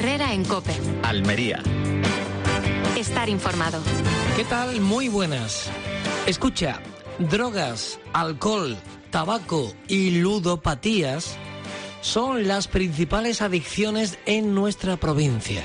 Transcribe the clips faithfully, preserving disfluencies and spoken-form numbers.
Herrera en COPE. Almería. Estar informado. ¿Qué tal? Muy buenas. Escucha, drogas, alcohol, tabaco y ludopatías son las principales adicciones en nuestra provincia.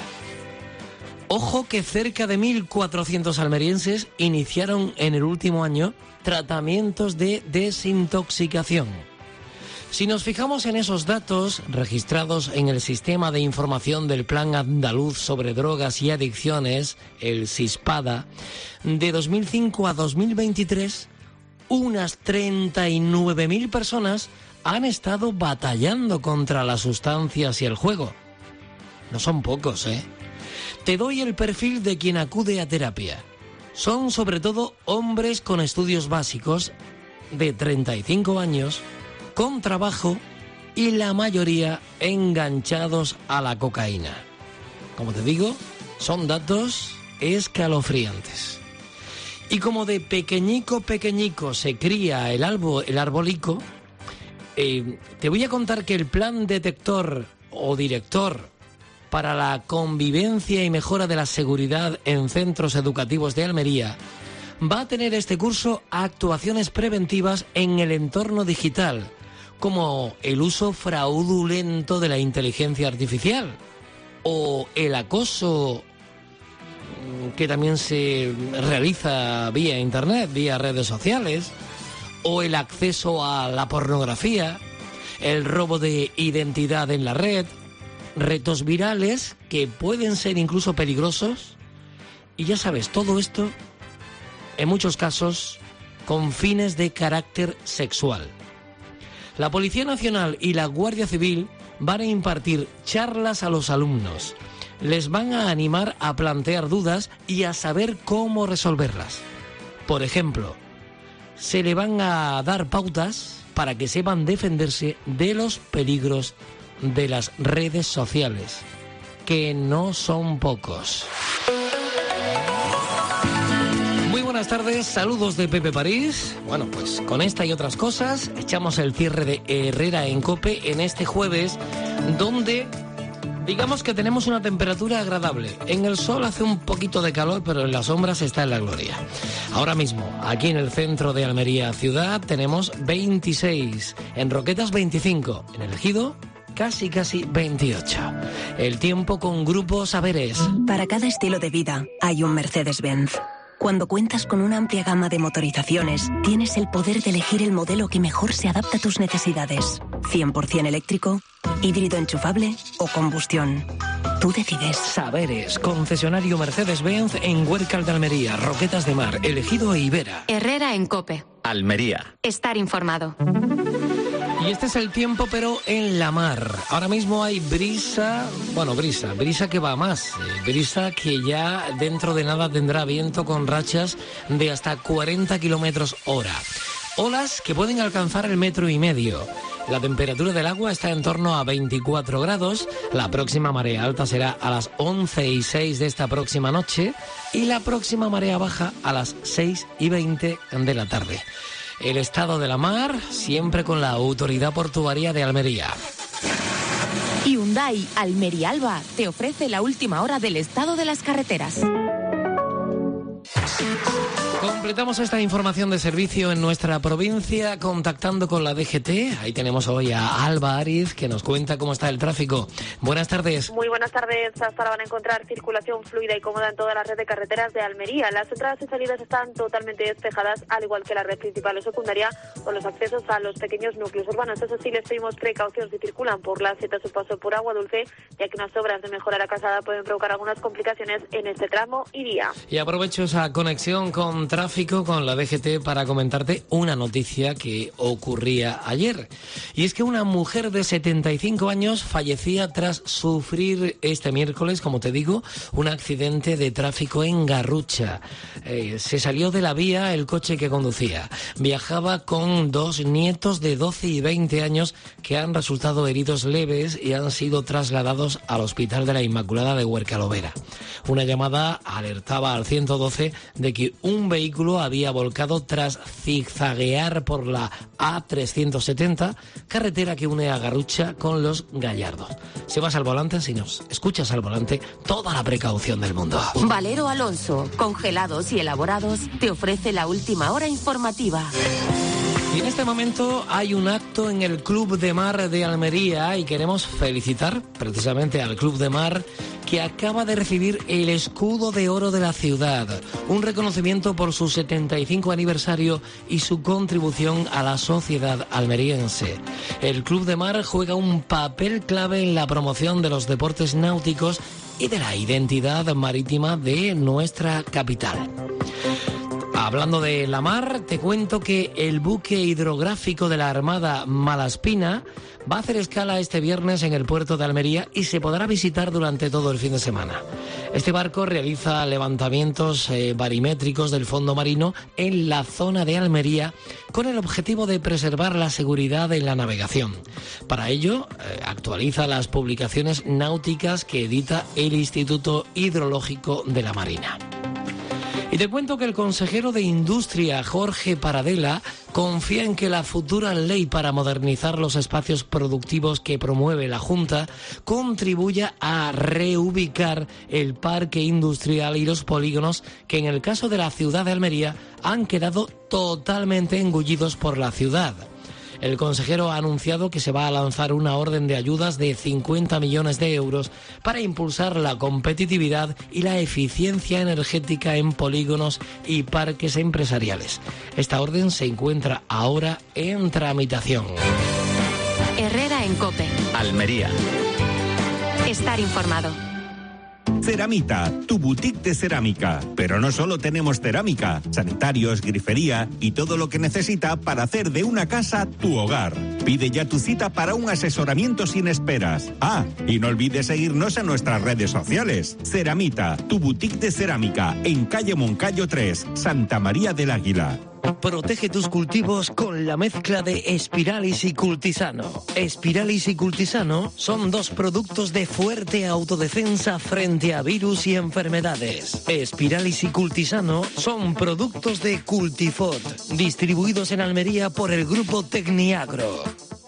Ojo que cerca de mil cuatrocientos almerienses iniciaron en el último año tratamientos de desintoxicación. Si nos fijamos en esos datos registrados en el Sistema de Información del Plan Andaluz sobre Drogas y Adicciones, el SISPADA, de dos mil cinco a dos mil veintitrés, unas treinta y nueve mil personas han estado batallando contra las sustancias y el juego. No son pocos, ¿eh? Te doy el perfil de quien acude a terapia. Son sobre todo hombres con estudios básicos de treinta y cinco años, con trabajo y la mayoría enganchados a la cocaína. Como te digo, son datos escalofriantes. Y como de pequeñico pequeñico se cría el, albo, el arbolico, eh, te voy a contar que el plan detector o director para la convivencia y mejora de la seguridad en centros educativos de Almería va a tener este curso actuaciones preventivas en el entorno digital, como el uso fraudulento de la inteligencia artificial o el acoso que también se realiza vía internet, vía redes sociales, o el acceso a la pornografía, el robo de identidad en la red, retos virales que pueden ser incluso peligrosos, y ya sabes, todo esto en muchos casos con fines de carácter sexual. La Policía Nacional y la Guardia Civil van a impartir charlas a los alumnos. Les van a animar a plantear dudas y a saber cómo resolverlas. Por ejemplo, se le van a dar pautas para que sepan defenderse de los peligros de las redes sociales, que no son pocos. Buenas tardes, saludos de Pepe París. Bueno, pues con esta y otras cosas echamos el cierre de Herrera en COPE en este jueves, donde digamos que tenemos una temperatura agradable. En el sol hace un poquito de calor, pero en las sombras está en la gloria. Ahora mismo, aquí en el centro de Almería ciudad, tenemos veintiséis, en Roquetas veinticinco, en el Ejido casi casi veintiocho. El tiempo con Grupo Saberes. Para cada estilo de vida hay un Mercedes-Benz. Cuando cuentas con una amplia gama de motorizaciones, tienes el poder de elegir el modelo que mejor se adapta a tus necesidades. cien por ciento eléctrico, híbrido enchufable o combustión. Tú decides. Saberes, concesionario Mercedes-Benz en Huércal de Almería, Roquetas de Mar, El Ejido e Ibera. Herrera en COPE. Almería. Estar informado. Y este es el tiempo, pero en la mar. Ahora mismo hay brisa, bueno, brisa, brisa que va a más. Eh, brisa que ya dentro de nada tendrá viento con rachas de hasta cuarenta kilómetros hora. Olas que pueden alcanzar el metro y medio. La temperatura del agua está en torno a veinticuatro grados. La próxima marea alta será a las once y seis de esta próxima noche. Y la próxima marea baja a las seis y veinte de la tarde. El estado de la mar, siempre con la Autoridad Portuaria de Almería. Hyundai Almería Alba te ofrece la última hora del estado de las carreteras. Completamos esta información de servicio en nuestra provincia contactando con la D G T. Ahí tenemos hoy a Alba Ariz, que nos cuenta cómo está el tráfico. Buenas tardes. Muy buenas tardes. Hasta ahora van a encontrar circulación fluida y cómoda en toda la red de carreteras de Almería. Las entradas y salidas están totalmente despejadas, al igual que la red principal o secundaria, con los accesos a los pequeños núcleos urbanos. Eso sí, les pedimos precaución si circulan por la siete a su paso por Agua Dulce, ya que unas obras de mejora a la calzada pueden provocar algunas complicaciones en este tramo y día. Y aprovecho esa conexión con tráfico, con la D G T, para comentarte una noticia que ocurría ayer. Y es que una mujer de setenta y cinco años fallecía tras sufrir este miércoles, como te digo, un accidente de tráfico en Garrucha. Eh, se salió de la vía el coche que conducía. Viajaba con dos nietos de doce y veinte años que han resultado heridos leves y han sido trasladados al Hospital de la Inmaculada de Huércal Overa. Una llamada alertaba al ciento doce de que un vehículo vehículo había volcado tras zigzaguear por la A trescientos setenta, carretera que une a Garrucha con Los Gallardos. Si vas al volante, si nos escuchas al volante, toda la precaución del mundo. Valero Alonso, congelados y elaborados, te ofrece la última hora informativa. Y en este momento hay un acto en el Club de Mar de Almería y queremos felicitar precisamente al Club de Mar, que acaba de recibir el Escudo de Oro de la ciudad, un reconocimiento por su setenta y cinco aniversario y su contribución a la sociedad almeriense. El Club de Mar juega un papel clave en la promoción de los deportes náuticos y de la identidad marítima de nuestra capital. Hablando de la mar, te cuento que el buque hidrográfico de la Armada Malaspina va a hacer escala este viernes en el puerto de Almería y se podrá visitar durante todo el fin de semana. Este barco realiza levantamientos eh, barimétricos del fondo marino en la zona de Almería con el objetivo de preservar la seguridad en la navegación. Para ello, eh, actualiza las publicaciones náuticas que edita el Instituto Hidrológico de la Marina. Y te cuento que el consejero de Industria, Jorge Paradela, confía en que la futura ley para modernizar los espacios productivos que promueve la Junta contribuya a reubicar el parque industrial y los polígonos que en el caso de la ciudad de Almería han quedado totalmente engullidos por la ciudad. El consejero ha anunciado que se va a lanzar una orden de ayudas de cincuenta millones de euros para impulsar la competitividad y la eficiencia energética en polígonos y parques empresariales. Esta orden se encuentra ahora en tramitación. Herrera en COPE. Almería. Estar informado. Ceramita, tu boutique de cerámica. Pero no solo tenemos cerámica, sanitarios, grifería y todo lo que necesita para hacer de una casa tu hogar. Pide ya tu cita para un asesoramiento sin esperas. Ah, y no olvides seguirnos en nuestras redes sociales. Ceramita, tu boutique de cerámica, en calle Moncayo tres, Santa María del Águila. Protege tus cultivos con la mezcla de Spiralis y Cultisano. Spiralis y Cultisano son dos productos de fuerte autodefensa frente a virus y enfermedades. Spiralis y Cultisano son productos de Cultifort, distribuidos en Almería por el grupo Tecniagro.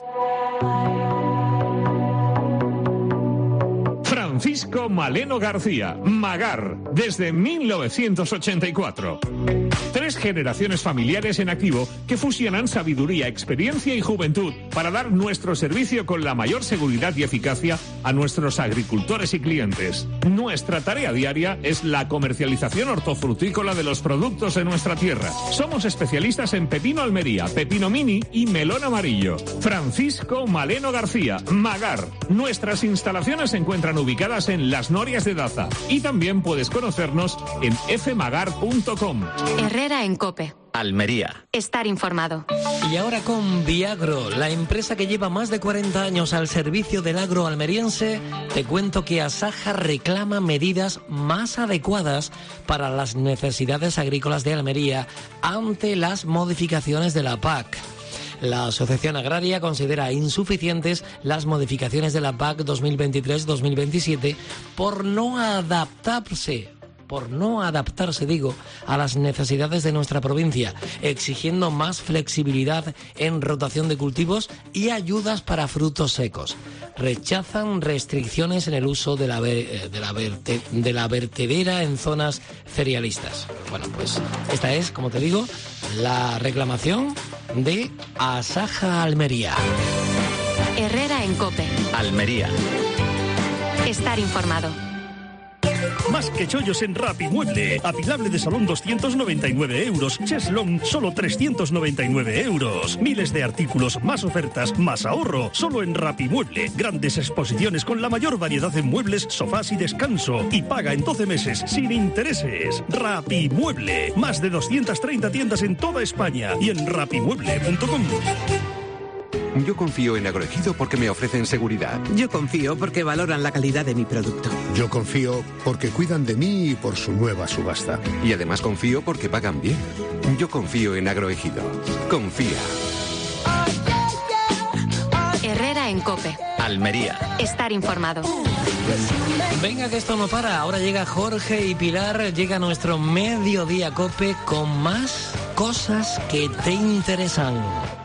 Francisco Maleno García, Magar, desde mil novecientos ochenta y cuatro. Tres generaciones familiares en activo que fusionan sabiduría, experiencia y juventud para dar nuestro servicio con la mayor seguridad y eficacia a nuestros agricultores y clientes. Nuestra tarea diaria es la comercialización hortofrutícola de los productos de nuestra tierra. Somos especialistas en pepino Almería, pepino mini y melón amarillo. Francisco Maleno García, Magar. Nuestras instalaciones se encuentran ubicadas en Las Norias de Daza y también puedes conocernos en f magar punto com. Herrera en COPE. Almería. Estar informado. Y ahora con Viagro, la empresa que lleva más de cuarenta años al servicio del agro almeriense, te cuento que Asaja reclama medidas más adecuadas para las necesidades agrícolas de Almería ante las modificaciones de la P A C. La Asociación Agraria considera insuficientes las modificaciones de la P A C dos mil veintitrés dos mil veintisiete por no adaptarse por no adaptarse, digo, a las necesidades de nuestra provincia, exigiendo más flexibilidad en rotación de cultivos y ayudas para frutos secos. Rechazan restricciones en el uso de la, de la, verte, de la vertedera en zonas cerealistas. Bueno, pues esta es, como te digo, la reclamación de Asaja Almería. Herrera en COPE. Almería. Estar informado. Más que chollos en Rapimueble. Apilable de salón doscientos noventa y nueve euros. Cheslong solo trescientos noventa y nueve euros. Miles de artículos, más ofertas, más ahorro. Solo en Rapimueble. Grandes exposiciones con la mayor variedad en muebles, sofás y descanso. Y paga en doce meses sin intereses. Rapimueble. Más de doscientas treinta tiendas en toda España y en rapimueble punto com. Yo confío en Agroejido porque me ofrecen seguridad. Yo confío porque valoran la calidad de mi producto. Yo confío porque cuidan de mí y por su nueva subasta. Y además confío porque pagan bien. Yo confío en Agroejido. Confía. Herrera en COPE. Almería. Estar informado. Venga, que esto no para. Ahora llega Jorge y Pilar, llega nuestro Mediodía Cope con más cosas que te interesan.